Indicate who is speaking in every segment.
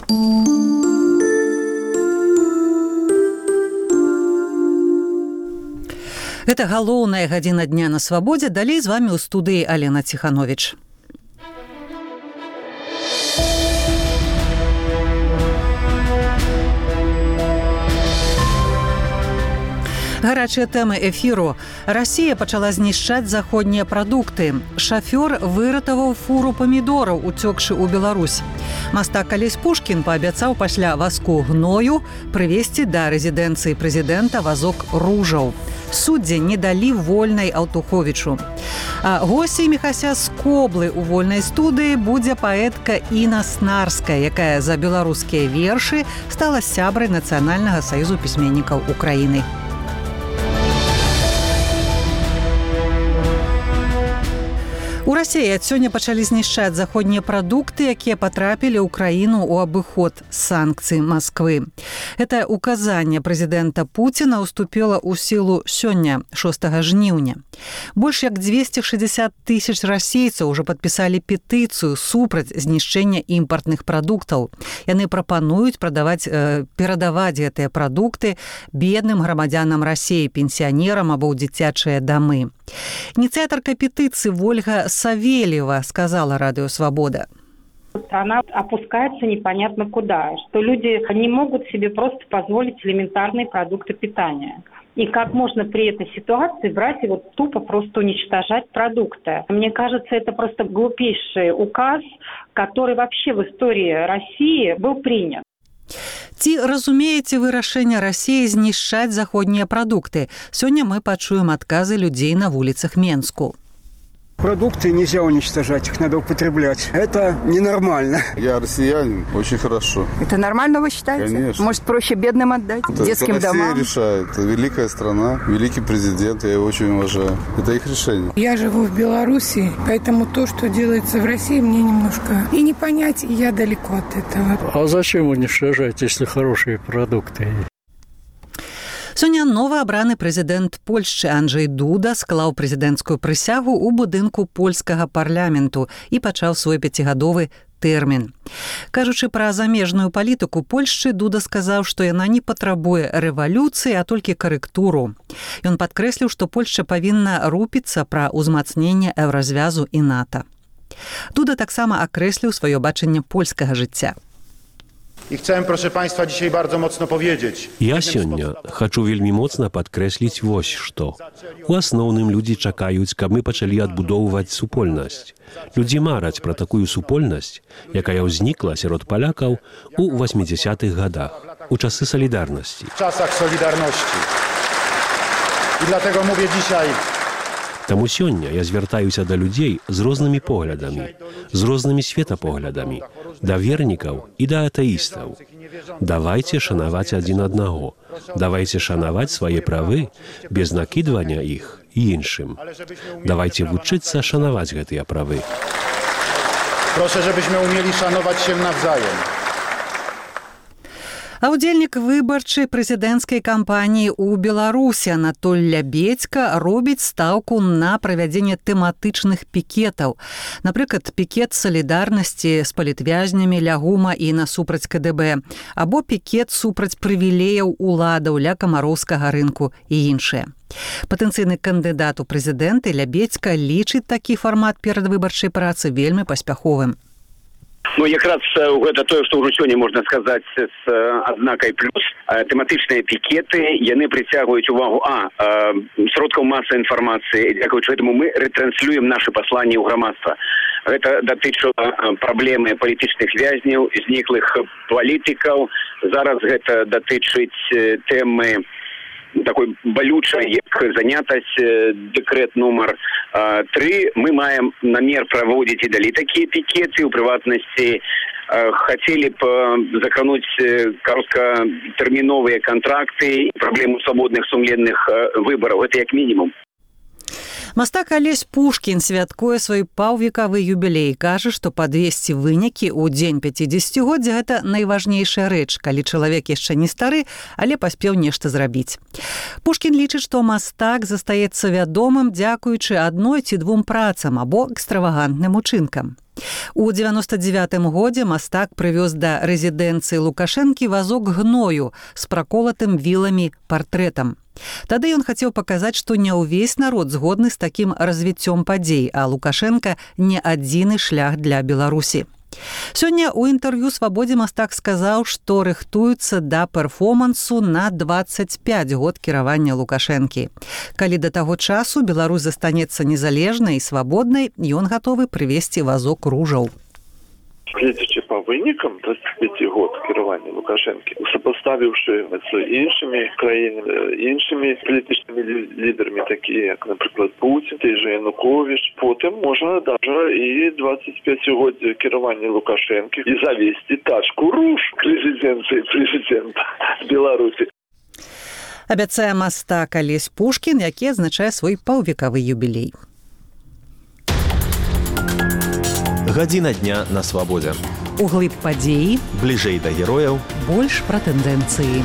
Speaker 1: Гэта галоўная гадзіна дня на свабодзе. Далей з вами ў студыі Алена Ціхановіч. Гарачыя тэмы эфіру. Расія пачала знішчаць заходнія прадукты. Шафёр выратаваў фуру памідораў, уцёкшы ў Беларусь. Мастак Алесь Пушкін паабяцаў пасля вазку гною прывезці да рэзідэнцыі прэзідэнта вазок ружаў. Суддзі не далі вольнай Алтуховічу. А госцей Міхася з Коблы ў вольнай студыі будзе паэтка Інна Снарская, якая за беларускія вершы стала сябрай Нацыянальнага саюзу пісьменнікаў Украіны. У Расіі ад сёння пачалі знішчаць заходнія прадукты, якія патрапілі ў краіну ў абыход санкцый Масквы. Гэтае указанне прэзідэнта Пуціна ўступіла ў сілу сёння, 6 жніўня. Больш як 260 тысяч расейцаў ужо падпісалі петыцыю супраць знішчэння імпартных прадуктаў. Яны прапануюць перадаваць гэтыя прадукты бедным грамадзянам Расіі, пенсіянерам або ў дзіцячыя дамы. Инициаторка петиции Ольга Савельева сказала Радио Свобода.
Speaker 2: Страна опускается непонятно куда, что люди не могут себе просто позволить элементарные продукты питания. И как можно при этой ситуации брать и вот тупо просто уничтожать продукты. Мне кажется, это просто глупейший указ, который вообще в истории России был принят.
Speaker 1: Ці разумееце вы рашэнне Расіі знішчаць заходнія прадукты? Сёння мы пачуем адказы людзей на вуліцах Менску.
Speaker 3: Продукты нельзя уничтожать, их надо употреблять. Это ненормально.
Speaker 4: Я россиянин, очень хорошо.
Speaker 5: Это нормально, вы считаете?
Speaker 4: Конечно.
Speaker 5: Может, проще бедным отдать, детским домам?
Speaker 4: Россия решает. Это великая страна, великий президент, я его очень уважаю. Это их решение.
Speaker 6: Я живу в Беларуси, поэтому то, что делается в России, мне немножко и не понять, и я далеко от этого.
Speaker 7: А зачем уничтожать, если хорошие продукты?
Speaker 1: Сёння новаабраны прэзідэнт Польшчы Анджэй Дуда склаў прэзідэнцкую прысягу ў будынку польскага парламенту і пачаў свой 5гадовы тэрмін. Кажучы пра замежную палітыку Польшчы, Дуда сказаў, што яна не патрабуе рэвалюцыі, а толькі карэктуру. Ён падкрэсліў, што Польшча павінна рупіцца пра ўзмацненне еўразвязу і НАТО. Дуда таксама акрэсліў сваё бачанне польскага жыцця.
Speaker 8: I chcę, proszę Państwa, dzisiaj bardzo mocno powiedzieć.
Speaker 9: Ja сёння хочу вельмі моцна падкрэсліць вось што. У асноўным людзі чакаюць, каб мы пачалі адбудоўваць супольнасць. Людзі мараць пра такую супольнасць, якая ўзнікла сярод палякаў у 80-х годах, у часы салідарнасці.
Speaker 8: W czasach Solidarności. I dlatego mówię dzisiaj.
Speaker 9: Таму сёння я звяртаюся да людзей з рознымі поглядамі, з рознымі светапоглядамі, да вернікаў і да атэістаў. Давайце шанаваць адзін аднаго. Давайце шанаваць свае правы без накідвання іх і іншым. Давайце вучыцца шанаваць гэтыя правы.
Speaker 8: Proszę, żebyśmy umieli szanować się nawzajem.
Speaker 1: А ўдзельнік выбарчай прэзідэнцкай кампаніі ў Беларусі Анатоль Лябедзька робіць стаўку на правядзенне тэматычных пікетаў. Напрыклад, пікет салідарнасці з палітвязнямі ля ГУМа і насупраць КДБ, або пікет супраць прывілеяў уладаў ля камароўскага рынку і іншыя. Патэнцыйны кандыдат у прэзідэнты Лябедзька лічыць такі фармат перадвыбарчай працы вельмі паспяховым.
Speaker 10: Ну, якраз гэта тое, што ўжо сёння можна сказаць з адзнакай плюс. Тэматычныя пікеты, яны прыцягваюць увагу сродкаў масавай інфармацыі. Дзякуючы гэтаму мы рэтранслюем нашы пасланні ў грамадства. Гэта датычыла праблемы палітычных вязняў, зніклых палітыкаў. Зараз гэта датычыць тэмы такой балючай, як занятасць, дэкрэт нумар 3. Мы маем намер праводзіць і далей такія пікеты. У прыватнасці хацелі б закрануць кароткатэрміновыя кантракты, праблему свабодных сумленных выбараў. Гэта як мінімум.
Speaker 1: Мастак Алесь Пушкін святкуе свой паўвекавы юбілей. Кажа, што падвесці вынікі ў дзень 50-годдзя – гэта найважнейшая рэч, калі чалавек яшчэ не стары, але паспеў нешта зрабіць. Пушкін лічыць, што мастак застаецца вядомым дзякуючы адной ці двум працам або экстравагантным учынкам. У 99-м годзе мастак прывёз да рэзідэнцыі Лукашэнкі вазок гною з праколатым віламі партрэтам. Тады ён хацеў паказаць, што не ўвесь народ згодны з такім развіццём падзей, а Лукашенка не адзіны шлях для Беларусі. Сёння ў інтэрв'ю «Свабодзе» мастак сказаў, што рыхтуецца да перформансу на 25 год кіравання Лукашэнкі. Калі да таго часу Беларусь застанецца незалежнай і свабоднай, ён гатовы прывесці вазок ружаў.
Speaker 11: Глядзячы по вынікам 25 год кіравання Лукашэнкі, сопоставіўшы з іншымі краінамі, іншымі палітычнымі лідарамі, такія як, напрыклад, Путін, той же Янукович, потым можна даже і 25 год кіравання Лукашэнкі і завесці тачку руж к резиденцыі прэзідэнта Беларусі.
Speaker 1: Абяцае мастак Алесь Пушкін, які адзначае свой паўвекавы юбілей.
Speaker 12: Гадзіна дня на свабодзе.
Speaker 1: Углыб падзеі,
Speaker 12: бліжэй да герояў,
Speaker 1: больш пра тэндэнцыі.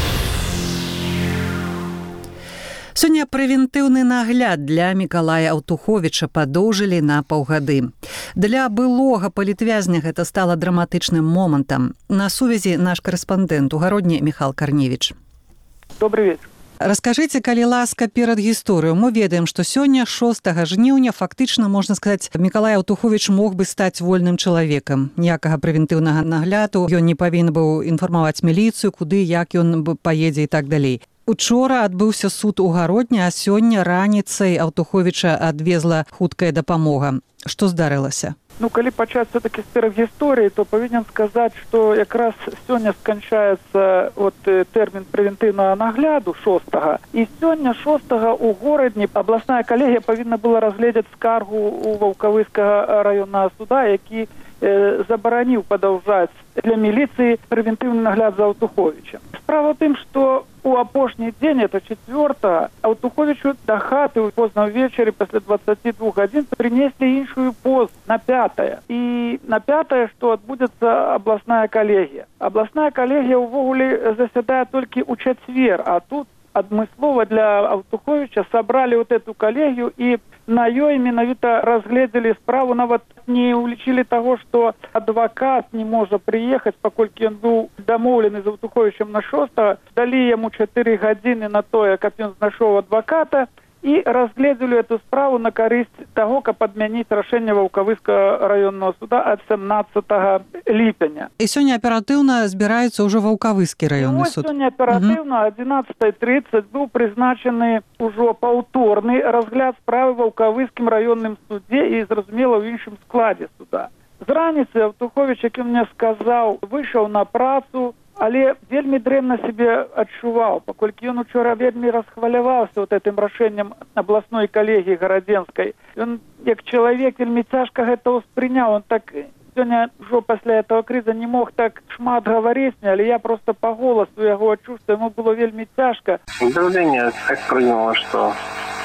Speaker 1: Сёння прэвентыўны нагляд для Мікалая Аўтуховіча падоўжылі на паўгады. Для былога палітвязня гэта стала драматычным момантам. На сувязі наш карэспандэнт у Гародні Міхал Карневіч.
Speaker 13: Добрый вечер.
Speaker 1: Раскажыце, калі ласка, перад гісторыю. Мы ведаем, што сёння 6 жніўня фактычна, можна сказаць, Мікалай Аўтуховіч мог бы стаць вольным чалавекам. Ніякага прэвентыўнага нагляду, ён не павінен быў інфармаваць міліцыю, куды, як ён паедзе і так далей. Учора адбыўся суд у Гародні, а сёння раніцай Аўтуховіча адвезла хуткая дапамога. Што здарылася?
Speaker 13: Калі пачаць все-таки з перадгісторыі, то павінен сказаць, што якраз сёння сканчаецца тэрмін прэвентыўнага нагляду 6-га. І сёння 6-га ў горадні абласная калегія павінна была разгледзець скаргу ў Ваўкавыскага раённага суда, які забараніў падаўжаць для міліцыі прэвентыўны нагляд за Аўтуховічам. Справа ў тым, што у апошні дзень, это 4-го, Аўтуховічу да хаты позна ўвечары пасля 22 гадзін прынеслі іншую поз на 5-е. І на 5-е, што адбудзецца абласная калегія. Абласная калегія ўвогуле засядае толькі ў чацвер, а тут адмыслова для Аўтуховіча сабралі эту калегію і на ёй менавіта разгледзелі справу, нават не улічылі таго, што адвакат не можа прыехаць, паколькі ён быў дамоўлены з Аўтуховічам на 6-го, далі яму 4 гадзіны на тое, каб ён знайшоў адваката, і разгледзелі эту справу на карысць таго, каб адмяніць рашэнне Ваўкавыскага раённага суда ад 17 ліпеня.
Speaker 1: І сёння аператыўна збіраецца ўжо Ваўкавыскі раённы суд.
Speaker 13: Сёння аператыўна 11:30 быў прызначаны ўжо паўторны разгляд справы Ваўкавыскім раённым судзе і, зразумела, ў іншым складзе суда. З раніцы Аўтуховіч, як ён мне сказаў, выйшаў на працу, але вельмі дрэнна себе адчуваў, паколькі ён учора вельмі расхваляваўся гэтым рашэннем абласной калегіі гарадзенскай. Ён, як чалавек, вельмі цяжка гэта ўспрыняў. Он так сёння ўжо пасля этого крыза не мог так шмат гаварыць, але я просто по голосу яго адчуў, што яму было вельмі цяжка.
Speaker 14: Давление так прыгнуло, что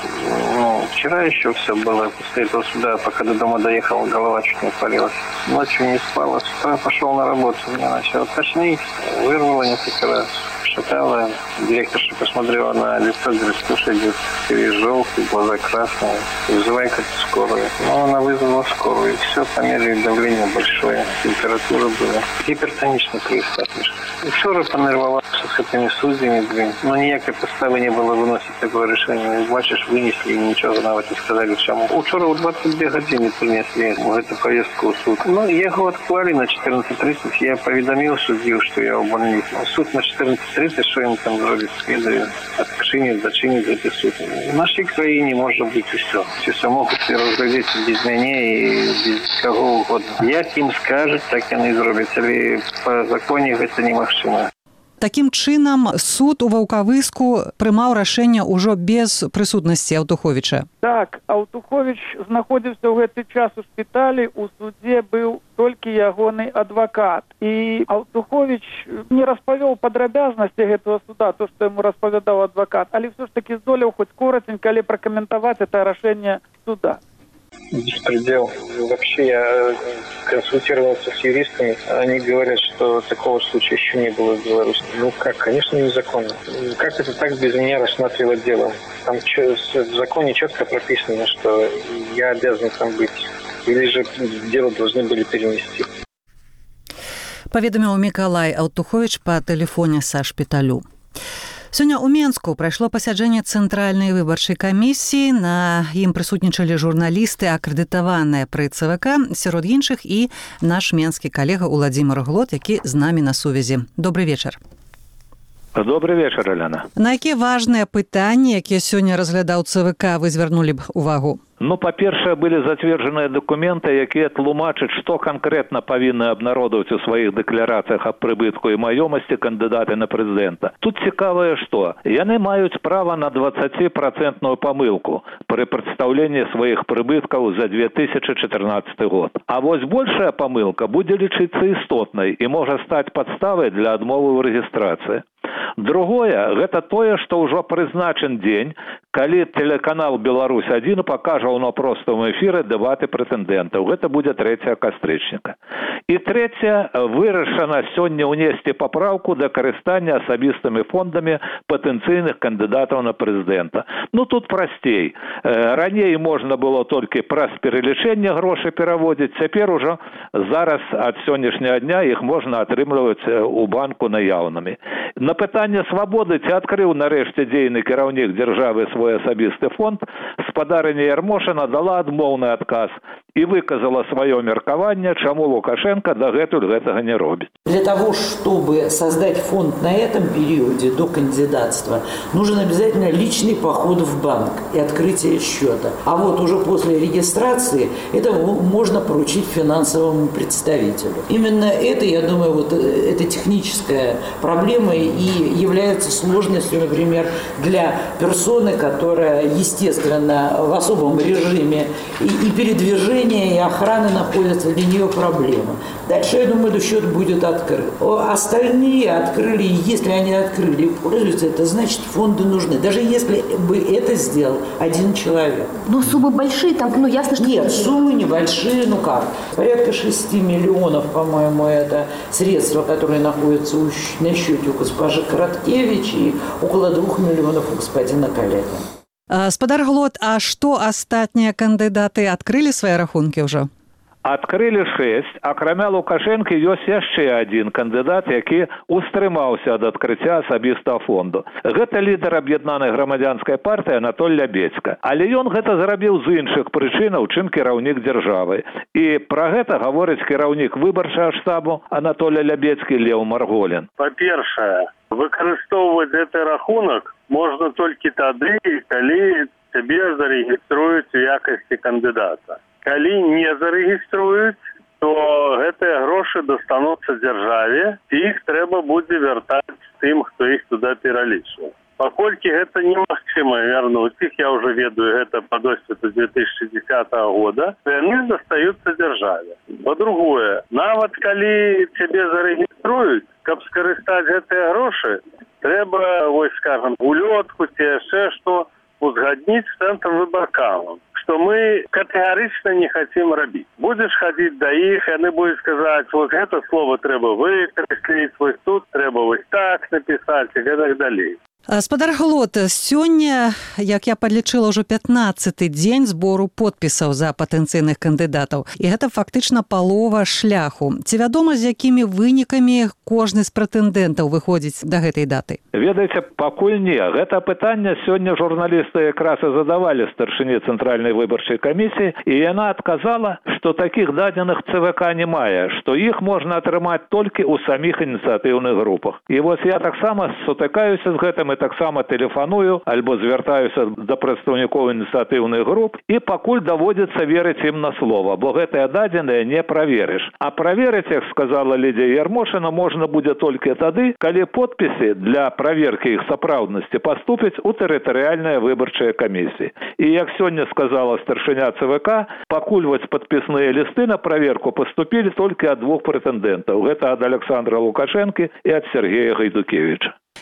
Speaker 14: вчера еще все было после этого суда, пока до дома доехал, голова чуть не отвалилась. Ночью не спала, с утра пошел на работу, меня начало тошнить, вырвало несколько раз, шатало. Директорша посмотрела на лицо, говорит, слушай, ты желтый, глаза красные, вызывай как-то скорую. Она вызвала скорую, и все, померили давление большое, температура была. Гипертоничный криз, Вчера понервовался с этими судьями, но никакой подставы не было выносить такое решение. Бачишь, вынесли и ничего навіть не сказали, чому. Вчора у 22 години принесли эту повестку в суд. Я его отклали на 14:30. Я поведомил судью, что я в больнице. Суд на 14:30, что им там зробить, следует отчинить, зачинить этот суд. В нашей краине может быть и все. Все могут разглядеть без меня и без кого угодно. Як им скажут, так они зробят. Или по законе это немагчыма.
Speaker 1: Такім чынам, суд у Ваўкавыску прымаў рашэнне ўжо без прысутнасці Аўтуховіча.
Speaker 13: Так, Аўтуховіч знаходзіўся ў гэты час у шпіталі, у судзе быў толькі ягоны адвакат. І Аўтуховіч не распавёў падрабязнасці гэтага суда, то, што яму распавядаў адвакат, але ўсё ж такі здолеў хоць коратенька, але пракаментаваць это рашэнне суда.
Speaker 14: Беспредел. Вообще я консультировался с юристами. Они говорят, что такого случая еще не было в Беларуси. Конечно, незаконно. Как это так без меня рассматривать дело? Там в законе четко прописано, что я обязан там быть. или же дело должны были перенести.
Speaker 1: Паведаміў Мікалай Алтуховіч па тэлефоне са шпіталю. Сёння ў Менску прайшло пасяджэнне Цэнтральнай выбарчай камісіі. На ім прысутнічалі журналісты, акрэдытаваныя пры ЦВК, сярод іншых і наш менскі калега Уладзімир Глот, які з намі на сувязі. Добрый вечар.
Speaker 15: Добрый вечар, Аляна.
Speaker 1: На якія важныя пытанні, якія сёння разглядаў ЦВК, вы звярнулі б увагу?
Speaker 15: Па-першае, былі зацверджаныя дакументы, якія тлумачаць, што канкрэтна павінны абнародаваць у сваіх дэкларацыях аб прыбытку і маёмасці кандыдаты на прэзідэнта. Тут цікавае, што яны маюць права на 20% памылку пры прадстаўленні сваіх прыбыткаў за 2014 год. А вось большая памылка будзе лічыцца істотнай і можа стаць падставай для адмовы ў рэгістрацыі. Другое, гэта тое, што ўжо прызначен дзень, калі тэлеканал «Беларусь-1» пакажа ў напростым эфіры дэбаты прэтэндэнтаў. Гэта будзе 3 кастрычніка. І трэцяе, вырашана сёння ўнесці папраўку да карыстання асабістымі фондамі патэнцыйных кандыдатаў на прэзідэнта. Тут прасцей. Раней можна было толькі праз пералічэнне грошай пераводзіць, цяпер ужо зараз ад сённяшняга дня іх можна атрымліваць у банку наяўнымі. На пытанне свабоды, ці адкрыў нарэшце дзейны кіраўнік дзяржавы свой асабісты фонд, спадарыня Ярмошына дала адмоўны адказ и выказала свое меркование, чему Лукашенко дагэтуль гэтага не робит.
Speaker 16: Для того, чтобы создать фонд на этом периоде до кандидатства, нужен обязательно личный поход в банк и открытие счета. А вот уже после регистрации это можно поручить финансовому представителю. Именно это, я думаю, вот эта техническая проблема и является сложностью, например, для персоны, которая, естественно, в особом режиме и передвижения, и охраны находятся, для нее проблема. Дальше, я думаю, этот счет будет открыт. Остальные открыли, если они открыли и пользуются, это значит, фонды нужны. Даже если бы это сделал один человек.
Speaker 17: Но суммы большие, там, ясно, что...
Speaker 16: Нет, суммы небольшие, порядка 6 миллионов, по-моему, это средства, которые находятся на счете у госпожи Краткевич, и около 2 миллионов у господина Калета.
Speaker 1: Спадар Глот, а што астатнія кандыдаты адкрылі свае рахункі ўжо?
Speaker 15: Адкрылі 6, акрамя Лукашэнкі ёсць яшчэ адзін кандыдат, які устрымаўся ад адкрыцця асабістага фонду. Гэта лідар аб'яднанай грамадзянскай партыі Анатоль Лябецька. Але ён гэта зрабіў з іншых прычынаў, чым кіраўнік дзяржавы. І пра гэта гаворыць кіраўнік выбарчага штабу Анатоля Лябецькі Леў Марголін.
Speaker 18: Па-першае, выкарыстоўваць гэты рахунак можна толькі тады, калі цябе зарэгіструюць у якасці кандыдата. Калі не зарэгіструюць, то гэтыя грошы дастануцца дзяржаве, і іх трэба будзе вяртаць тым, хто іх туды пералічваў. Паколькі гэта немагчыма вярнуць іх, я ўжо ведаю гэта па досведу 2010 года, то яны застаюцца дзяржаве. Па-другое, нават калі цябе зарэгіструюць, каб скарыстаць гэтыя грошы, трэба, скажам, улётку ці яшчэ што узгадніць з цэнтрам выбаркамам, што мы катэгарычна не хацім рабіць. Будзеш хадзіць да іх, яны будуць сказаць, вот гэта слово трэба выкрэсліць, вось тут трэба вось так напісаць і гэтак далей.
Speaker 1: Спадар Глот, сёння, як я падлічыла, ўжо 15-й дзень збору подпісаў за патэнцыйных кандыдатаў. І гэта фактычна палова шляху. Ці вядома, з якімі вынікамі кожны з прэтэндэнтаў выходзіць да гэтай даты?
Speaker 15: Ведаеце, пакуль не. Гэта пытанне сёння журналісты якраз і задавалі старшыні Цэнтральнай выбарчай камісіі, і яна адказала, што такіх дадзеных ЦВК не мае, што іх можна атрымаць толькі ў саміх ініцыятыўных групах. І вось я таксама сутыкаюся з гэтым, таксама тэлефаную альбо звяртаюся да прадстаўнікоў ініцыятыўных груп і пакуль даводзіцца верыць ім на слова, бо гэтыя дадзеныя не праверыш. А праверыць, як сказала Лідія Ярмошына, можна будзе толькі тады, калі подпісы для праверкі іх сапраўднасці паступяць у тэрытарыяльныя выбарчыя камісіі. І як сёння сказала старшыня ЦВК, пакуль вось падпісныя лісты на праверку паступілі толькі ад 2 прэтэндэнтаў. Гэта ад Александра Лукашэнкі і ад Сергея Гайдукевіча.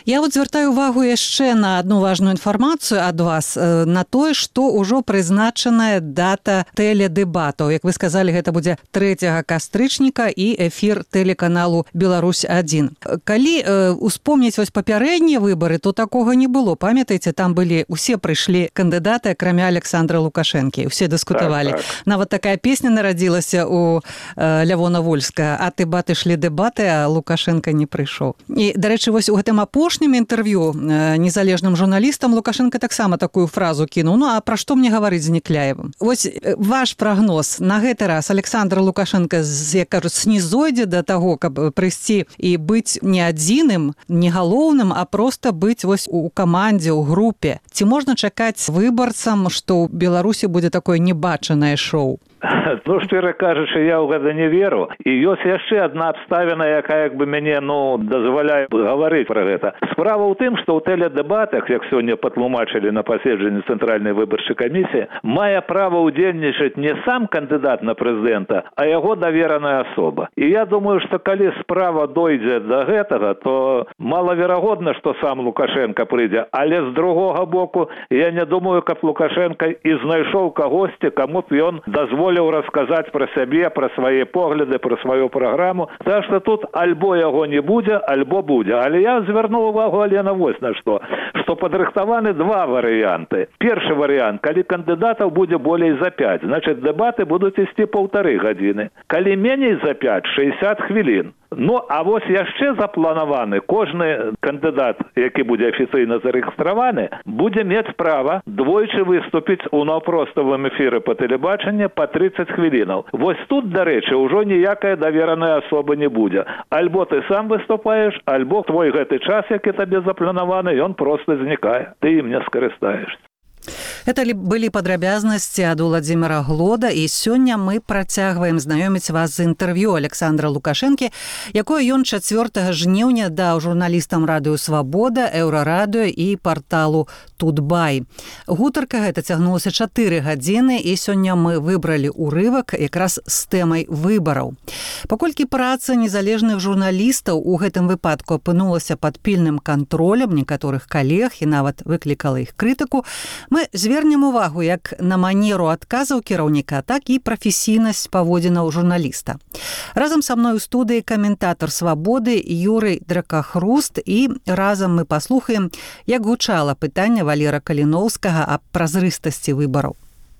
Speaker 1: Я вот звяртаю увагу яшчэ на одну важную інфармацыю ад вас, на тое, што ўжо прызначаная дата тэледэбатаў. Як вы сказалі, гэта будзе 3 кастрычніка і эфір тэлеканалу «Беларусь-1». Калі успомніць вось папярэднія выбары, то такога не было. Памятаеце, там былі, усе прыйшлі кандыдаты, акрамя Александра Лукашэнкі. Усе дыскутавалі. Так. Нават такая песня нарадзілася у Лявона Вольска. А дэбаты шлі дэбаты, а Лукашенко не прыйшоў. І, дарэчы, вось у гэтым апошнім інтэрв'ю незалежным журналістам Лукашенко таксама такую фразу кінуў. Ну, а пра што мне гаварыць з Некляевым? Вось ваш прагноз на гэты раз Александр Лукашенко, як кажуць, снізойдзе да таго, каб прыйсці і быць не адзіным, не галоўным, а проста быць вось у камандзе, у групе. Ці можна чакаць выбарцам, што ў Беларусі будзе такое небачанае шоу?
Speaker 15: Ну, шчыра кажучы, я ў гэта не веру. І ёсць яшчэ адна абставіна, якая як бы мяне, дазваляе гаварыць пра гэта. Справа ў тым, што ў тэледэбатах, як сёння патлумачылі на паседжанні Цэнтральнай выбарчай камісіі, мае права ўдзельнічаць не сам кандыдат на прэзідэнта, а яго давераная асоба. І я думаю, што калі справа дойдзе да гэтага, то малаверагодна, што сам Лукашенко прыйдзе. Але з другога боку, я не думаю, каб Лукашенко і знайшоў кагосьці, каму б ён дазволіў расказаць пра сябе, пра свае погляды, пра сваю праграму. Так што тут альбо яго не будзе, альбо будзе. Але я звярнуў увагу, Алена, вось на што. Што падрыхтаваны два варыянты. Першы варыянт, калі кандыдатаў будзе болей за 5, значыць, дэбаты будуць ісці 1,5 гадзіны. Калі меней за 5, 60 хвілін. Ну, а вось яшчэ запланаваны, кожны кандыдат, які будзе афіцыйна зарэгістраваны, будзе мець права двойчы выступіць у наўпроставым эфіры па тэлебачанні па 30 хвілінаў. Вось тут, дарэчы, ўжо ніякая давераная асоба не будзе. Альбо ты сам выступаеш, альбо твой гэты час, які табе запланаваны, ён проста знікае. Ты ім не скарыстаешся.
Speaker 1: Это былі падрабязнасці ад Уладзіміра Глода, і сёння мы працягваем знаёміць вас з інтэрв'ю Александра Лукашэнкі, якое ён 4 жніўня даў журналістам радыё «Свабода», «Еўрарадыё» і парталу «Тутбай». Гутарка гэта цягнулася 4 гадзіны, і сёння мы выбралі ўрывак якраз з тэмай выбараў. Паколькі праца незалежных журналістаў у гэтым выпадку апынулася пад пільным кантролем некаторых калег і нават выклікала іх крытыку, мы звернем увагу як на манеру адказаў кіраўніка, так і прафесійнасць паводзінаў журналіста. Разам са мной у студыі каментатар «Свабоды» Юрый Дракахруст, і разам мы паслухаем, як гучала пытанне Валера Каліноўскага аб празрыстасці выбараў.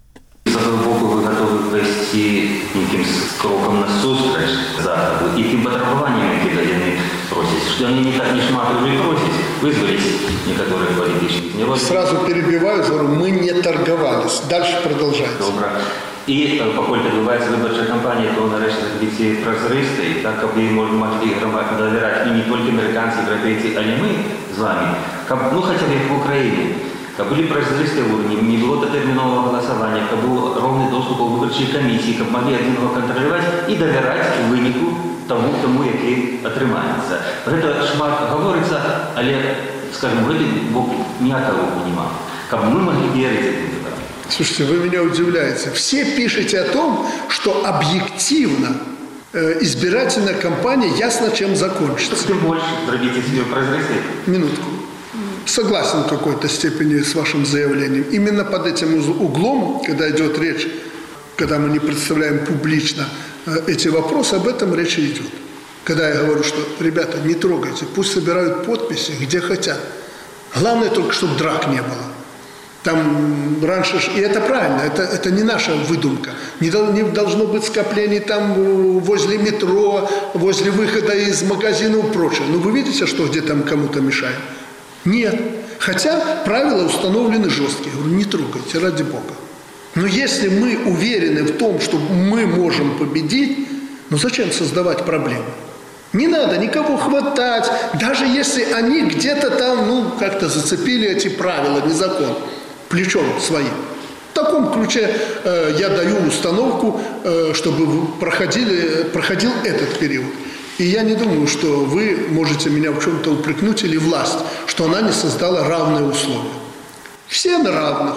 Speaker 19: З аднаго боку, вы гатовы пайсці нейкім крокам насустрач Захаду і тым патрабаванням, якія яны просяць, што яны не так не шмат уже просяць вызваліць некаторых палітычных невозможных.
Speaker 20: Сразу перебиваю, говорю, мы не торговались. Дальше продолжается.
Speaker 19: Добра. І паколькі адбываецца выбарчая кампанія, то нарэшце быць празрыстай, так каб ей маглі давяраць і не толькі амерыканцы, еўрапейцы, але мы з вами, каб, хаця б як в Украіне, каб былі празрыстыя ўрні, не было датэрміновага галасавання, каб быў роўны доступ у выбарчай камісіі, каб маглі адзін яго кантраляваць і давяраць у выніку тому, які атрымаецца. Гэта шмат гаворыцца, але, скажем, гэты бок ніякага няма. Каб мы маглі верыць этим выборам.
Speaker 20: Слушайте, вы меня удивляете. Все пишете о том, что объективно избирательная кампания ясно чем закончится.
Speaker 19: Тем больше дробите себе прозрысты.
Speaker 20: Минутку. Согласен в какой-то степени с вашим заявлением. Именно под этим углом, когда идет речь, когда мы не представляем публично эти вопросы, об этом речь идет. Когда я говорю, что, ребята, не трогайте, пусть собирают подписи, где хотят. Главное только, чтобы драк не было. Там раньше, и это правильно, это не наша выдумка. Не должно быть скоплений там возле метро, возле выхода из магазина и прочее. Но вы видите, что где там кому-то мешает? Нет. Хотя правила установлены жесткие. Я говорю, не трогайте, ради Бога. Но если мы уверены в том, что мы можем победить, зачем создавать проблемы? Не надо никого хватать, даже если они где-то там, как-то зацепили эти правила, не закон, плечом своим. В таком ключе я даю установку, чтобы проходил этот период. И я не думаю, что вы можете меня в чем-то упрекнуть или власть, что она не создала равные условия. Все на равных.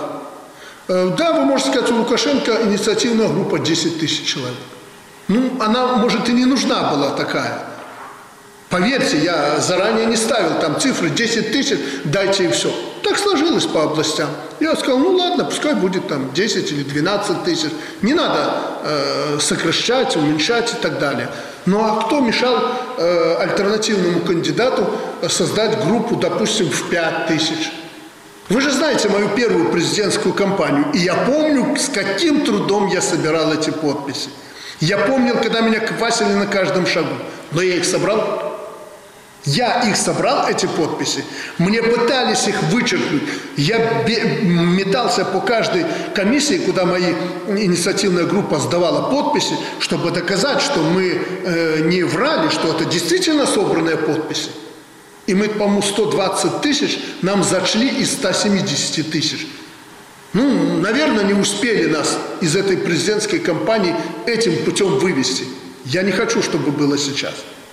Speaker 20: Да, вы можете сказать, у Лукашенко инициативная группа 10 тысяч человек. Она, может, и не нужна была такая. Поверьте, я заранее не ставил там цифры 10 тысяч, дайте и все. Так сложилось по областям. Я сказал, ну ладно, пускай будет там 10 или 12 тысяч. Не надо сокращать, уменьшать и так далее. Ну а кто мешал альтернативному кандидату создать группу, допустим, в 5 тысяч? Вы же знаете мою первую президентскую кампанию. И я помню, с каким трудом я собирал эти подписи. Я помнил, когда меня квасили на каждом шагу. Но я их собрал. Я их собрал, эти подписи. Мне пытались их вычеркнуть. Я метался по каждой комиссии, куда моя инициативная группа сдавала подписи, чтобы доказать, что мы не врали, что это действительно собранные подписи. И мы, по-моему, 120 тысяч нам зашли из 170 тысяч. Ну, наверное, не успели нас из этой президентской кампании этим путем вывести. Я не хочу, чтобы было сейчас.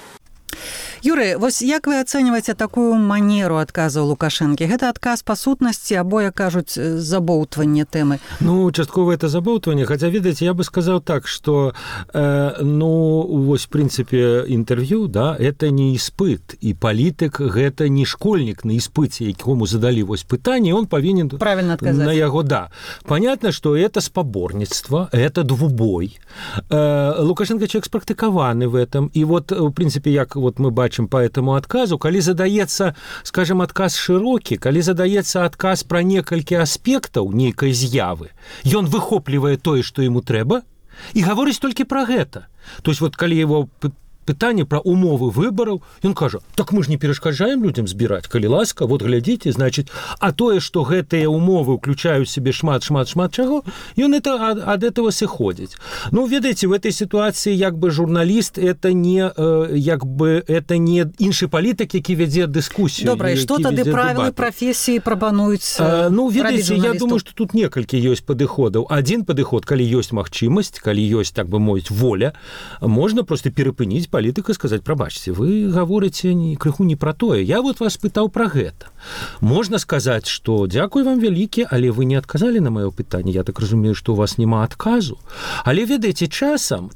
Speaker 1: Юрый, вось як вы ацэньваеце такую манеру адказу Лукашэнкі? Гэта адказ па сутнасці, або, як кажуць, забоўтванне тэмы?
Speaker 21: Ну, часткова это забоўтванне, хотя, ведаеце, я бы сказал так, что, вось, в принципе, интервью, да, это не испыт, и политик гэта не школьник на испыце, якому задали вось пытанне, он повинен
Speaker 1: правильно отказать.
Speaker 21: На яго, да. Понятно, что это спаборніцтва, это двубой. Лукашенко человек спрактыкаваны в этом, и вот, в принципе, як вот мы бачим по этому отказу, калі задаецца, скажем, адказ шырокі, калі задаецца адказ пра некалькі аспектаў нейкай з'явы, ён выхоплівае тое, што яму трэба, і гаворыць толькі пра гэта. То есть вот калі его пытанне пра умовы выбараў, ён кажа, так мы ж не перашкаджаем людям збіраць, калі ласка, вот глядзіце, значит, а тое, што гэтыя умовы ўключаюць себе шмат чаго, ён это ад этого сыходзіць. Ну, ведаеце, в этой ситуации як бы журналіст это не як бы это не іншы палітык, які вядзе дыскусію.
Speaker 1: Добра, і што тады правілы прафесіі прапануюць?
Speaker 21: Ну, ведаеце, я думаю, што тут некалькі ёсць падыходаў. Адзін падыход, калі ёсць магчымасць, калі ёсць, так бы мовіць, воля, можна просто перапыніць палітыка, сказаць, прабачце, вы гаворыце крыху не пра тое. Я вот вас пытаў пра гэта. Можна сказаць, што дзякуй вам вялікі, але вы не адказалі на маё пытанне. Я так разумею, што у вас няма адказу. Але ведаеце, часам,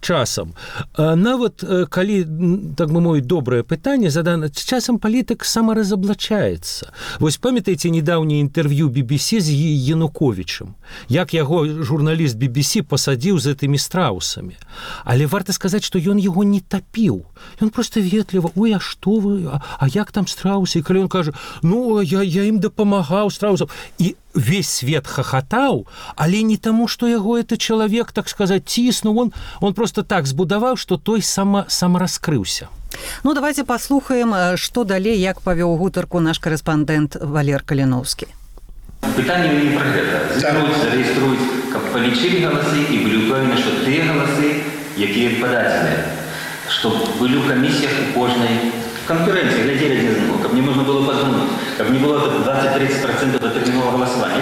Speaker 21: нават калі, так бы мовіць, добрае пытанне задана, часам палітык самаразаблачаецца. Вось памятаеце недаўняе інтэрв'ю BBC з Януковічам, як яго журналіст BBC пасадзіў з гэтымі страусамі. Але варта сказаць, што ён яго не тапіў. Ён просто ветліва, ой, а што вы, а як там страусы? І калі ён кажа, ну, я ім дапамагаў страусам. І весь свет хахатаў, але не таму, што яго это чалавек, так сказаць, ціснуў, он просто так збудаваў, што той самараскрыўся.
Speaker 1: Ну, давайте паслухаем, што далей, як павёў гутарку наш корэспандэнт Валер Каліноўскі.
Speaker 19: Пытанне не пра гэта. Зарэгіструюць, каб палічылі галасы і былі ўпэўнены, што тыя галасы, якія пададзеныя, чтобы были в комиссиях у кожной конкуренции, глядели один на другого, как не нужно было подумать, как не было 20-30% дотерминового голосования.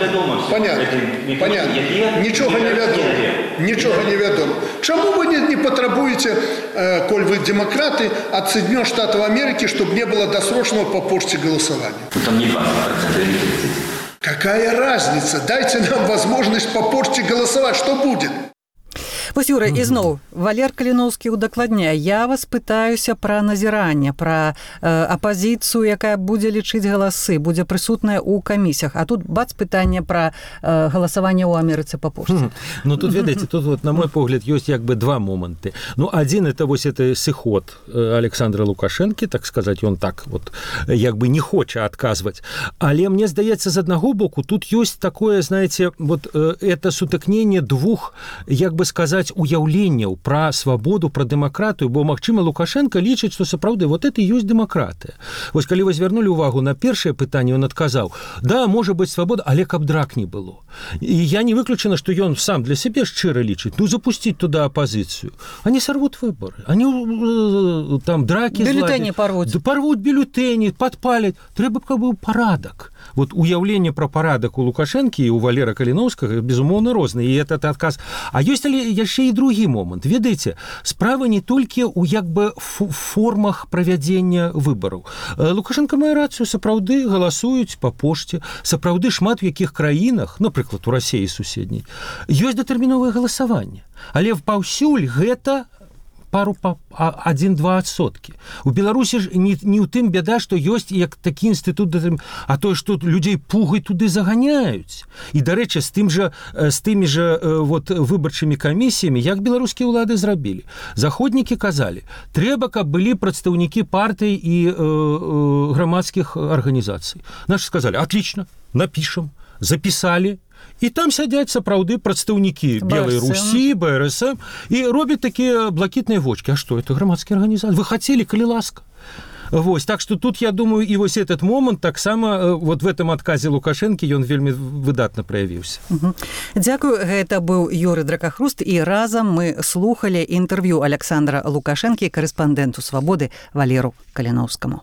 Speaker 20: Понятно. Ничего не ведомо. Чему вы не потребуете, коль вы демократы, от Соединенных Штатов Америки, чтобы не было досрочного по почте голосования?
Speaker 19: Там не 20%, или 30%.
Speaker 20: Какая разница? Дайте нам возможность по почте голосовать. Что будет?
Speaker 1: Вось, Юра, ізноў, Валер Каліноўскі удакладняе. Я вас пытаюся пра назіранне, пра апазіцыю, якая будзе лічыць галасы, будзе прысутная ў камісіях. А тут бац пытанне пра галасаванне ў Амерыцы па пошце.
Speaker 21: Ну, тут, ведаеце, тут, вот, на мой погляд, ёсць як бы два моманты. Ну, адзін, это вось это сыход Александра Лукашэнкі, так сказаць, ён так вот як бы не хоча адказваць. Але мне здаецца, з аднаго боку, тут ёсць такое, знаете, вот это сутыкненне двух, як бы сказаць, уяўленняў пра свабоду, пра дэмакратыю, бо, магчыма, Лукашенко лічыць, што сапраўды вот это і ёсць дэмакратыя. Вось калі вы звярнулі ўвагу на першае пытанне, ён адказаў, да, можа быць свабода, але каб драк не было. І я не выключана, што ён сам для сябе шчыра лічыць, ну, запусціць туда апазіцыю. Они сорвут выборы, они там дракі
Speaker 1: бюлетэні
Speaker 21: парвуць бюлетэні, падпаляць. Трэба, каб быў парадак. Вот уяўленне пра парадак у Лукашэнкі і у Валера Каліноўскага, безумоўна, розныя, і этот адказ. А ёсць яшчэ і другі момант. Ведаеце, справа не толькі ў як бы формах правядзення выбараў. Лукашенко мае рацыю, сапраўды галасуюць па пошце, сапраўды шмат у якіх краінах, напрыклад, у Расіі суседняй, ёсць датэрміновае галасаванне. Але паўсюль гэта пару 1-2 адсоткі. У Беларусі ж не ў тым бяда, што ёсць як такі інстытут, а то, што людзей пугай туды заганяюць. І, дарэчы, з тымі ж выбарчымі камісіямі, як беларускія ўлады зрабілі. Заходнікі казалі, трэба, каб былі прадстаўнікі партый і грамадскіх арганізацый. Наши сказалі, отлично, напишем, записали. І там сядзяць сапраўды прадстаўнікі Белай Русі, БРСМ, і робяць такія блакітныя вочки. А што, это грамадскія арганізацыі? Вы хацелі, калі ласка. Вось, так што тут, я думаю, і вось этот момант таксама вот в этом адказе Лукашэнкі ён вельмі выдатна праявіўся.
Speaker 1: Дзякую, гэта быў Юрый Дракахруст, і разам мы слухалі інтэрв'ю Александра Лукашэнкі, корэспандэнту «Свабоды» Валеру Каліноўскаму.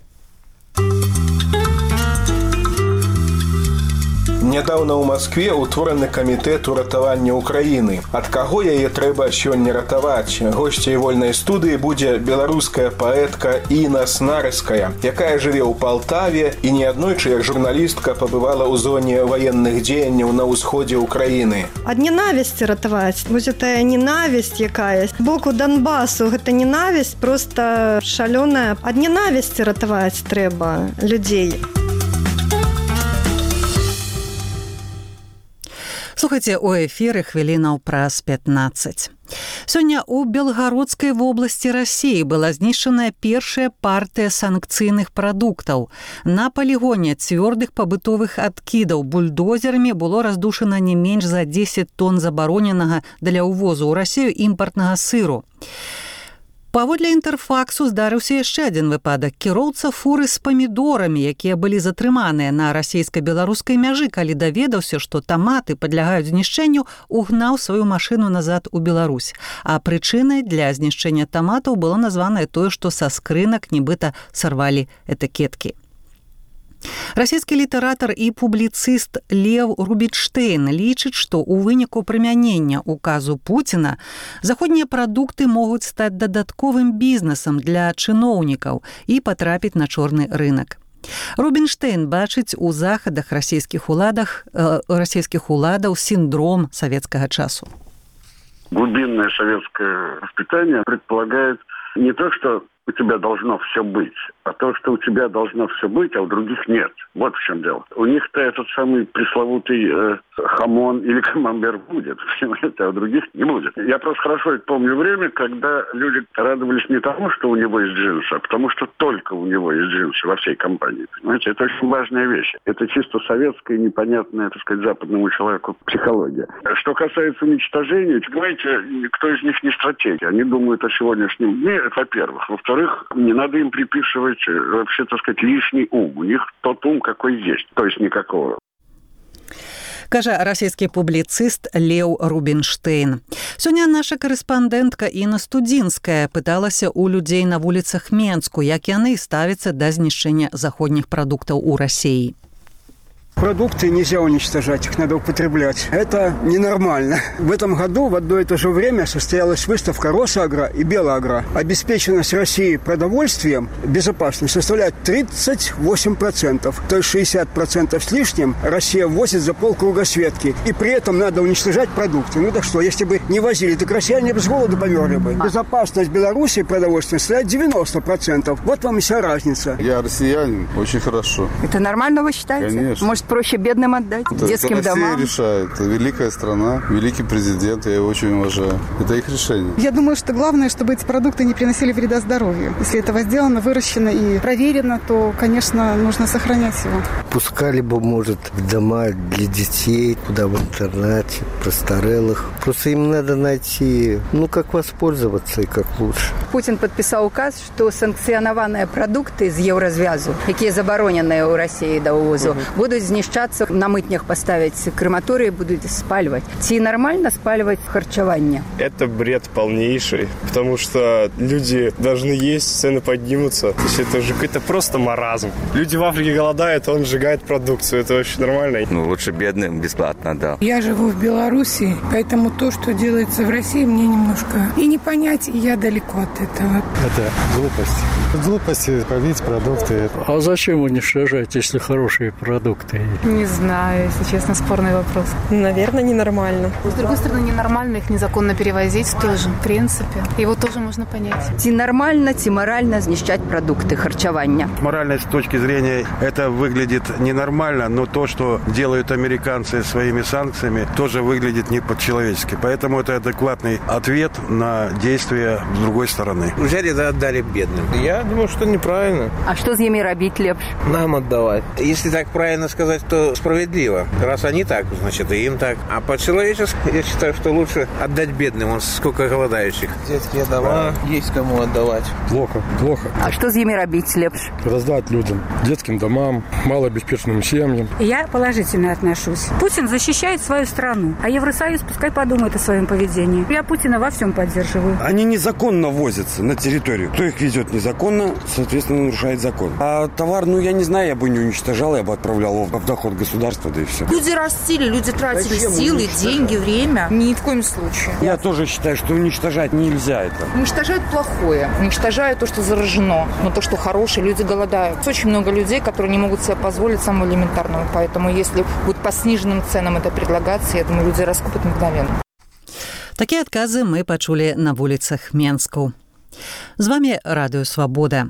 Speaker 2: Нядаўна ў Маскве ўтвораны камітэт уратавання Украіны. Ад каго яе трэба сёння ратаваць? Госцяй вольнай студыі будзе беларуская паэтка Інна Снарыская, якая жыве ў Палтаве і неаднойчы як журналістка пабывала ў зоне ваенных дзеянняў на ўсходзе Украіны.
Speaker 22: Ад ненавісці ратаваць. Вось гэтая ненавісць якаясь. Боку Донбасу гэта ненавісць проста шалёная. Ад ненавісці ратаваць трэба людзей.
Speaker 1: Слухайце, у эфіры хвілінаў праз 15. Сёння ў Белгародскай вобласці Расіі была знішчаная першая партыя санкцыйных прадуктаў. На палігоне цвёрдых пабытовых адкідаў бульдозерамі было раздушана не менш за 10 тонн забароненага для ўвозу ў Расію імпартнага сыру. Паводле Інтэрфаксу здарыўся яшчэ адзін выпадак. Кіроўца фуры з памідорамі, якія былі затрыманыя на расійска-беларускай мяжы, калі даведаўся, што таматы падлягаюць знішчэнню, угнаў сваю машыну назад у Беларусь. А прычынай для знішчэння таматаў было названае тое, што са скрынак нібыта сарвалі этыкеткі. Расійскі літаратар і публіцыст Леў Рубінштейн лічыць, што ў выніку прымянення указу Пуціна заходнія прадукты могуць стаць дадатковым бізнесам для чыноўнікаў і патрапіць на чорны рынак. Рубінштейн бачыць у захадах расійскіх уладаў синдром савецкага часу.
Speaker 23: Глубинное советское воспитание предполагает не то, что у тебя должно все быть, а то, что у тебя должно все быть, а у других нет. Вот в чем дело. У них-то этот самый пресловутый хамон или камамбер будет, понимаете, а у других не будет. Я просто хорошо помню время, когда люди радовались не тому, что у него есть джинсы, а потому что только у него есть джинсы во всей компании. Понимаете, это очень важная вещь. Это чисто советская, непонятная, так сказать, западному человеку психология. Что касается уничтожения, понимаете, кто из них не стратег. Они думают о сегодняшнем дне, во-первых. Во-вторых, не надо им приписывать вообще, так сказать, лишний ум. У них тот ум, какой есть, то есть никакого.
Speaker 1: Кажа расійскі публіцыст Леў Рубінштейн. Сёння наша корэспандэнтка Інна Студзінская пыталася ў людзей на вуліцах Менску, як яны ставяцца да знішчэння заходніх прадуктаў у Расіі.
Speaker 3: Продукты нельзя уничтожать, их надо употреблять. Это ненормально. В этом году в одно и то же время состоялась выставка «Росагро» и «Белагро». Обеспеченность России продовольствием, безопасность, составляет 38%. То есть 60% с лишним Россия ввозит за полкруга светки. И при этом надо уничтожать продукты. Ну так что, если бы не возили, так россияне без голода померли бы. Безопасность Беларуси продовольствия составляет 90%. Вот вам и вся разница.
Speaker 4: Я россиянин, очень хорошо.
Speaker 5: Это нормально, вы считаете?
Speaker 4: Конечно.
Speaker 5: Может, проще бедным отдать, детским домам?
Speaker 4: Россия решает. Это великая страна, великий президент, я его очень уважаю. Это их решение.
Speaker 24: Я думаю, что главное, чтобы эти продукты не приносили вреда здоровью. Если это сделано, выращено и проверено, то, конечно, нужно сохранять его.
Speaker 25: Пускали бы, может, в дома для детей, куда в интернате, престарелых. Просто им надо найти, как воспользоваться и как лучше.
Speaker 5: Путин подписал указ, что санкционованные продукты из Еврозвязу, которые заборонены у России до увозу, будут знішчацца, на мытнях поставить крематории, будут спаливать. Ці нормально спаливать харчевание?
Speaker 26: Это бред полнейший, потому что люди должны есть, цены поднимутся. То есть это же какой-то просто маразм. Люди в Африке голодают, он сжигает продвигает продукцию, это очень нормально.
Speaker 6: Ну, лучше бедным бесплатно, да.
Speaker 7: Я живу в Беларуси, поэтому то, что делается в России, мне немножко и не понять, и я далеко от этого.
Speaker 8: Это глупость. Глупости побить продукты. А зачем уничтожать, если хорошие продукты?
Speaker 9: Не знаю, если честно, спорный вопрос.
Speaker 10: Наверное, ненормально.
Speaker 9: С другой стороны, ненормально их незаконно перевозить тоже, в принципе. Его тоже можно понять.
Speaker 5: Ці нормально, ці морально знищать продукты харчевания.
Speaker 11: Морально, с точки зрения, это выглядит ненормально, но то, что делают американцы своими санкциями, тоже выглядит не по-человечески. Поэтому это адекватный ответ на действия с другой стороны.
Speaker 27: Взяли да отдали бедным. Я думаю, что неправильно.
Speaker 5: А что с ними робить лепш?
Speaker 27: Нам отдавать. Если так правильно сказать, то справедливо. Раз они так, значит и им так. А по-человечески я считаю, что лучше отдать бедным. Вон сколько голодающих. Детские дома есть кому отдавать.
Speaker 8: Плохо.
Speaker 5: А что с ними робить лепш?
Speaker 8: Раздать людям, детским домам, малообеспеченным семьям.
Speaker 10: Я положительно отношусь. Путин защищает свою страну, а Евросоюз пускай подумает о своем поведении. Я Путина во всем поддерживаю.
Speaker 28: Они незаконно возятся на территорию. Кто их везет незаконно, соответственно, нарушает закон. А товар, я не знаю, я бы не уничтожал, я бы отправлял его в доход государства, да и все.
Speaker 10: Люди растили, люди тратили силы, деньги, время. Ни в коем случае.
Speaker 28: Я тоже считаю, что уничтожать нельзя это.
Speaker 10: Уничтожают плохое, уничтожают то, что заражено, но то, что хорошее, люди голодают. Очень много людей, которые не могут себе позволить самое элементарное. Поэтому если будет по сниженным ценам это предлагаться, я думаю, люди раскупят мгновенно.
Speaker 1: Такія адказы мы пачулі на вуліцах Менскаў. З вами Радыё Свабода.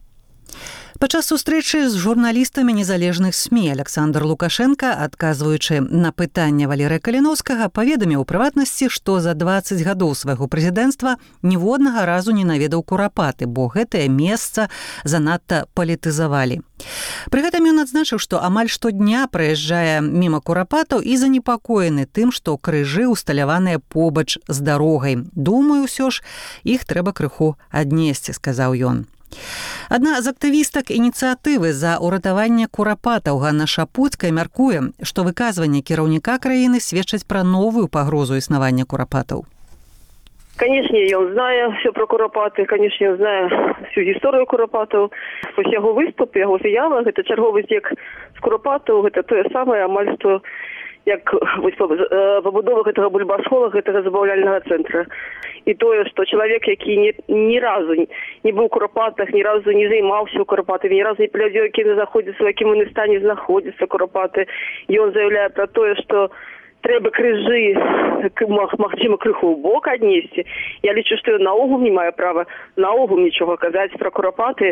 Speaker 1: Падчас сустрэчы з журналістамі незалежных СМІ Александр Лукашенко, адказваючы на пытанне Валерыя Каліноўскага, паведаміў у прыватнасці, што за 20 гадоў свайго прэзідэнцтва ніводнага разу не наведаў Курапаты, бо гэтае месца занадта палітызавалі. Пры гэтым ён адзначыў, што амаль штодня праязджае міма Курапатаў і занепакоены тым, што крыжы усталяваныя побач з дарогай. Думаю, ўсё ж, іх трэба крыху аднесці, сказаў ён. Адна з актывістак ініцыятывы за ўратаванне Курапатаў Ганна Шапуцкая мяркуе, што выказванне кіраўніка краіны сведчаць пра новую пагрозу існавання Курапатаў.
Speaker 29: Конечно, ён знае все про Курапаты, конечно, ён знае всю гісторыю Курапатаў. Вось яго выступ, яго заява, гэта чарговы здзек з Курапатаў, гэта тое самае амаль што як пабудова гэтага бульбасхола, гэтага забаўляльнага цэнтра. І тое, што чалавек, які ні разу не быў у Курапатах, ні разу не займаўся ў Курапатах, ні разу не глядзеў, які знаходзіцца, у якім яны стане знаходзіцца Курапаты. Ён заяўляе пра тое, што трэба крыжы, магчыма, крыху ў бок аднесці. Я лічу, што ён наогул не мае права наогул нічога казаць пра Курапаты,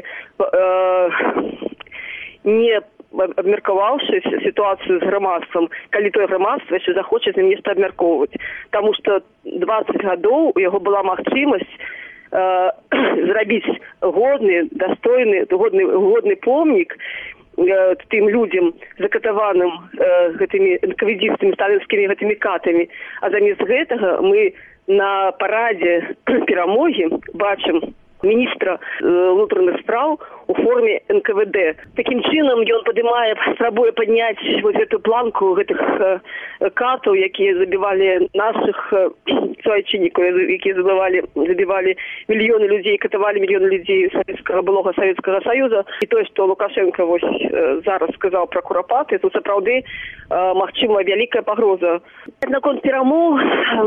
Speaker 29: не абмеркаваўшы сітуацыю з грамадствам, калі тое грамадства яшчэ захоча з ім нешта абмяркоўваць. Таму што 20 гадоў у яго была магчымасць зрабіць годны, дастойны, годны помнік тым людзям, закатаваным гэтымі энкавідзістамі, сталінскімі гэтымі катамі. А замест гэтага мы на парадзе перамогі бачым міністра внутренних справ у форме НКВД. Таким чином ён падымае, спрабуе падняць вот эту планку гэтых катаў, якія забівалі наших суайчыннікаў, якія забівалі мільёны людзей, катавалі мільёны людзей былога Савецкага Саюза. І тое, што Лукашенко вось зараз сказаў пра Курапаты, тут сапраўды магчыма вялікая пагроза. Наконт перамоў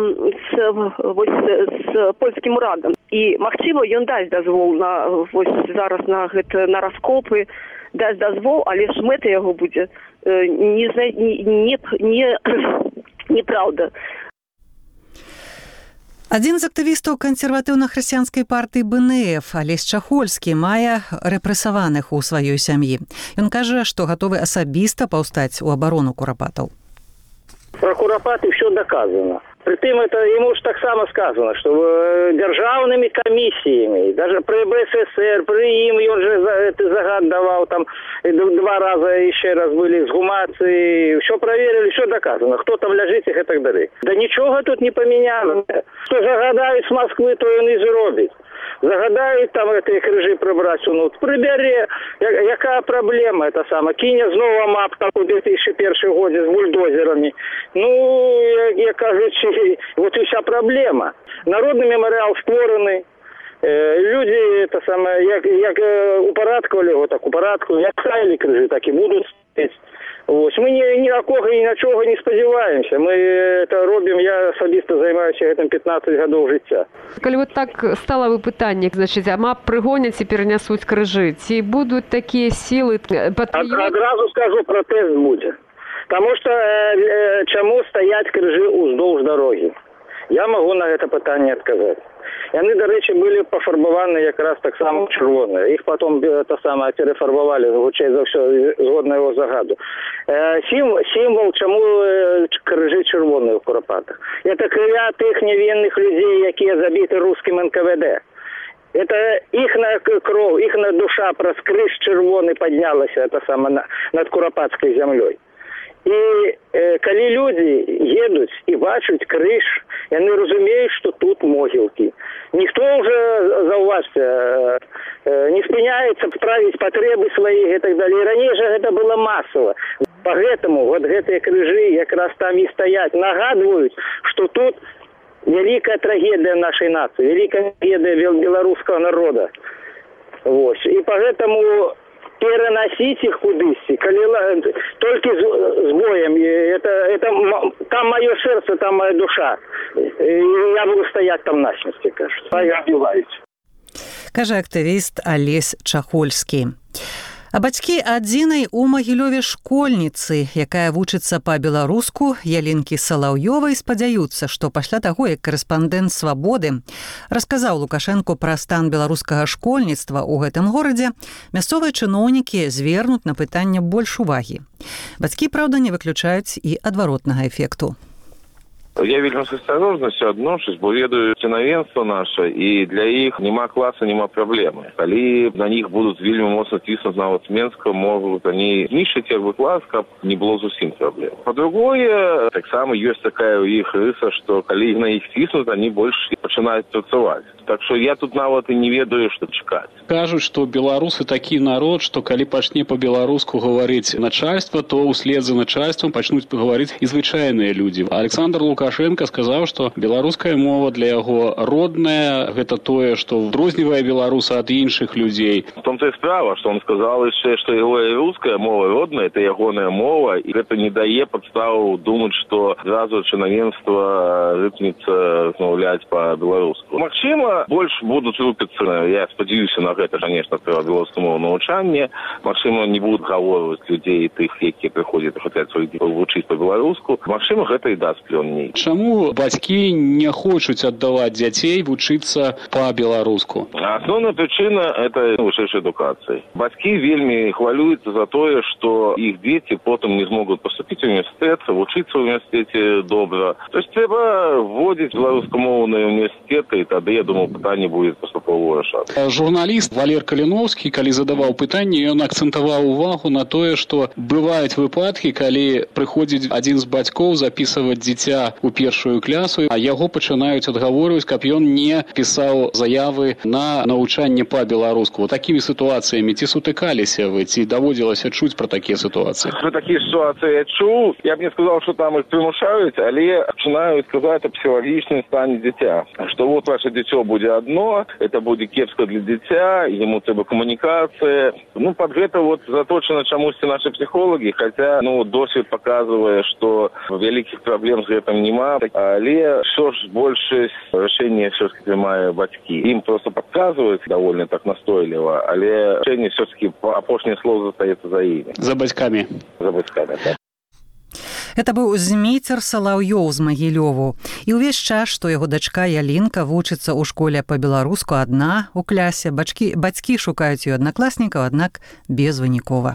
Speaker 29: з польскім урадам. І магчыма ён дасць дазвол на вось зараз на раскопы, дасць дазвол, але ж мэта яго будзе неправда.
Speaker 1: Адзін з актывістаў кансерватыўна-хрысціянскай партыі БНФ, Алесь Чахольскі, мае рэпрэсаваных у сваёй сям'і. Ён кажа, што гатовы асабіста паўстаць у абарону Курапатаў.
Speaker 30: Про Курапаты все доказано. Притым это ему ж так само сказано, что державными комиссиями, даже при БССР, при им, он же загад давал, там 2 раза еще раз были эксгумации, все проверили, все доказано, кто там ляжит их и так далее. Да ничего тут не поменяло. Что загадают с Москвы, то он и зробит. Загадають там эти крижі прибрати, ну, прибере, яка проблема, это саме, кине знову МАП, там у 2001 году з бульдозерами, ну, я кажу, вот і вся проблема. Народний меморіал створений, Люди это самое, як упарадкували його, так упарадкували, як ставили крижі, так і будуть ставити. Ось ми ні на кого і на чого не сподіваємося. Ми це робимо, я особисто займаюся цим 15 років життя.
Speaker 12: Коли от так стало питання, значить, а МАП пригонять і перенесуть крижі, ці будуть такі сили патріотів?
Speaker 30: Одразу скажу, протест буде. Тому що чому стоять крижі уздовж дороги? Я можу на це питання відказати. І вони, до речі, були пофарбовані якраз так само червоні. Їх потім перефарбували, звучить за все, згодно його загаду. Символ, чому крижі червоні в Куропатах. Це крила тих невинних людей, які забиті русським НКВД. Это їхня кров, їхня душа про криж червоний піднялася над Куропатською землею. І коли люди їдуть і бачать криж, вони розуміють, що тут могилки. Ніхто вже, зауважте, не спиняється справити потреби свої і так далі. Раніше це було масово. Поэтому вот эти крижі якраз там і стоять, нагадують, що тут велика трагедія нашої нації, велика трагедія білоруського народу. Ось. І поэтому переносить их кудись, только с боем. Там мое сердце, там моя душа. Я буду стоять там насмерти, кажется. Я отбиваюсь.
Speaker 1: Каже актывіст Алесь Чахольскі. А бацькі адзінай у Магілёве школьніцы, якая вучыцца па-беларуску, Ялінкі Салаўёвай, спадзяюцца, што пасля таго, як корэспандэнт «Свабоды» расказаў Лукашэнку пра стан беларускага школьніцтва ў гэтым горадзе, мясцовыя чыноўнікі звернуць на пытанне больш увагі. Бацькі, праўда, не выключаюць і адваротнага эфекту.
Speaker 13: Я вельмі з асцярожнасцю адношусь, бо ведаю чынавенства наша, і для іх няма класа, няма праблемы. Калі на них будуць вельмі моцна ціснуць нават з Менска, могуць они знішчыць клас, каб не было зусім праблем. Па-другое, таксама ёсць такая ў іх рыса, што калі на іх ціснуць, они больш пачынаюць працаваць. Так што я тут нават і не ведаю, што чакаць.
Speaker 14: Кажуць, што беларусы такі народ, што калі пачне па-беларуску гаварыць начальства, то ўслед за начальствам пачнуць гаварыць і звычайныя людзі. Александр Лукашенко сказаў, што беларуская мова для яго родная, гэта тое, што адрознівае беларуса ад іншых людзей.
Speaker 13: В том-то і справа, што он сказаў яшчэ, што яго руская мова родная, это ягоная мова, і гэта не дае падставу думаць, што зразу чынавенства рыпнецца размаўляць па-беларуску. Магчыма, больш будуць рупіцца, я спадзяюся на гэта, конечно, пра беларускую мову навучанне. Магчыма, не будуць гаворваць людзей тых, якія прыходзяць і хацяць вучыць па-беларуску. Магчыма, гэта і даст плён.
Speaker 14: Чаму бацькі не хочуць аддаваць дзяцей вучыцца па-беларуску?
Speaker 13: Асноўная прычына – это вышэйшая адукацыя. Бацькі вельмі хвалююцца за тое, што іх дзеці потым не змогуць паступіць у універсітэт, вучыцца ў універсітэце добра. То есть трэба вводзіць беларускамоўныя універсітэты, і тады, я думаю, пытанне будзе паступова вырашацца.
Speaker 14: Журналіст Валер Каліноўскі, калі задаваў пытанне, ён акцэнтаваў увагу на тое, што бываюць выпадкі, калі прыходзіць адзін з бацькоў запісваць дзіця у першую класу, а яго пачынаюць адгаворваць, каб ён не пісаў заявы на навучанне па-беларуску. Такімі сітуацыямі ці сутыкаліся вы, ці даводзілася чуць пра такія сітуацыі?
Speaker 13: Про такія сітуацыі я чуў. Я б не сказаў, што там іх прымушаюць, але пачынаюць казаць о псіхалагічным стане дзіця. Што вот ваше дзіцё будзе одно, это будзе кепска для дзіця, ему трэба камунікацыя. Пад гэта заточана чамусьці нашы псіхолагі, хаця досвед паказвае, што вялікіх праблем з гэтым няма, але що ж большасць рашэння все-таки прымае бацькі. Ім просто падказваюць давольна так настойліва, але рашэнне все-таки апошняе слово застаецца за імі.
Speaker 14: За бацькамі.
Speaker 13: За бацькамі, так.
Speaker 1: Это быў Змейцер Салаўёў з Магілёву. І ўвесь час, што яго дачка Ялінка вучыцца ў школе па-беларуску адна ў клясе, бацькі шукаюць ёй аднакласнікаў, аднак безвынікова.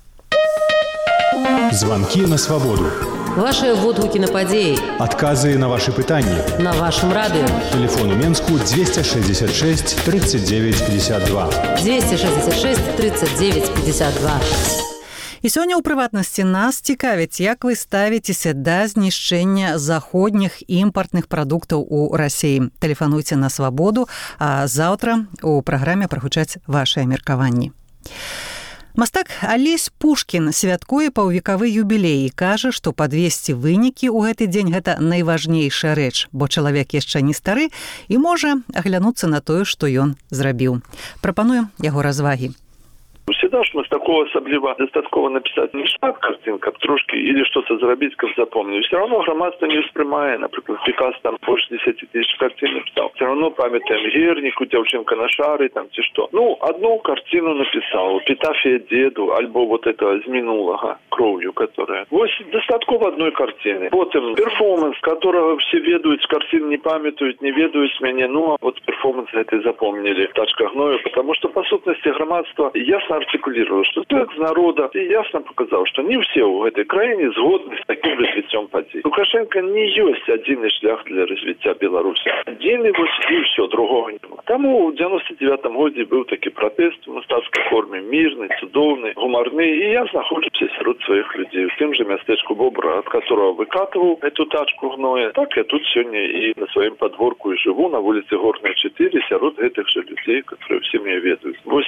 Speaker 15: Звонки на свободу.
Speaker 16: Ваши водгуки на падеи.
Speaker 15: Отказы на ваши пытания.
Speaker 16: На вашем радио.
Speaker 15: Телефон у Менску 266 39 52.
Speaker 16: 266 39 52.
Speaker 1: І сёння ў прыватнасці нас цікавіць, як вы ставіцеся да знішчэння заходніх імпартных прадуктаў у Расіі. Тэлефануйце на свабоду, а заўтра у праграме прагучаць вашыя меркаванні. Мастак Алесь Пушкін святкуе паўвекавы юбілей і кажа, што падвесці вынікі ў гэты дзень гэта найважнейшая рэч, бо чалавек яшчэ не стары і можа аглянуцца на тое, што ён зрабіў. Прапануем яго развагі.
Speaker 2: Всегда ж мы с такого особливо достатково написать не шаг картинка, трошки или что-то зарабить, как запомнили. Все равно громадство не воспринимает. Например, Пикассо там больше 10 тысяч картин написал. Все равно памятаем Гернику, Девчонка на шаре, там те что. Ну, одну картину написал. Эпитафия деду, альбо вот этого из минулого, кровью, которая. Вот достатково одной картины. Потом перформанс, которого все ведают, картин не памятуют, не ведают меня. Ну, а вот перформанс это запомнили. Тачка гною, потому что по сутности громадство ясно артикулировал, что текст народа и ясно показал, что не все в этой краине згодны с таким развитием подій. Лукашенко не есть один шлях для развития Беларуси. Один его и все, другого нема. Тому в 99-м году был такой протест в мастацкой форме, мирный, цудовный, гуморный, и я знаходжуся среди своих людей. В тем же местечку Бобра, от которого выкатывал эту тачку гноя, так я тут сегодня и на своем подворку и живу, на улице Горной 4, среди этих же людей, которые все меня ведают. Вот,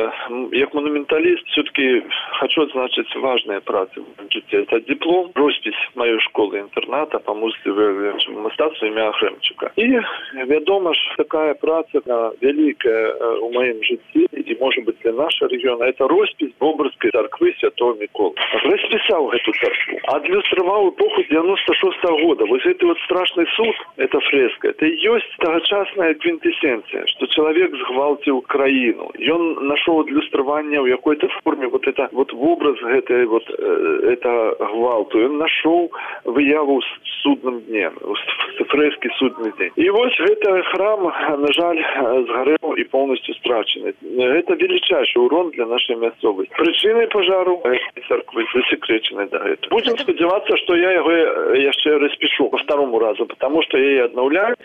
Speaker 2: як монументалист, все-таки хочу отзначить важные працы в моем житті. Это диплом, роспись моей школы-интерната по музыке мистецтва ім'я Хремчука. И, ведомо ж, такая праца великая в моем житті, и, может быть, для нашего региона, это роспись Бобрской церкви Святого Миколы. Расписал эту церкву, адлюстровал эпоху 96-го года. Вот этот вот страшный суд, эта фреска, это и есть тогочасная квинтэссенция, что человек згвалтил краину. И он нашел адлюстрование в какой-то форме вот это вот в образ этой вот это гвалту. Он нашел выяву в судном дне, в фрески судный день. И вот это храм, на жаль, сгорел и полностью страчен. Это величайший урон для нашей местности. Причины пожару этой церкви засекречены до этого. Будем сподеваться, что я его еще распишу по второму разу, потому что я и обновляю.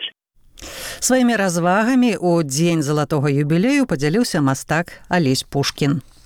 Speaker 1: Сваімі развагамі ў дзень залатога юбілею падзяліўся мастак Алесь Пушкін.